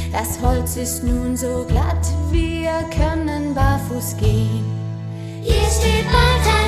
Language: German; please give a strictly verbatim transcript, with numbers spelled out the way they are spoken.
Das Holz ist nun so glatt, wir können barfuß gehen. Hier steht Martha.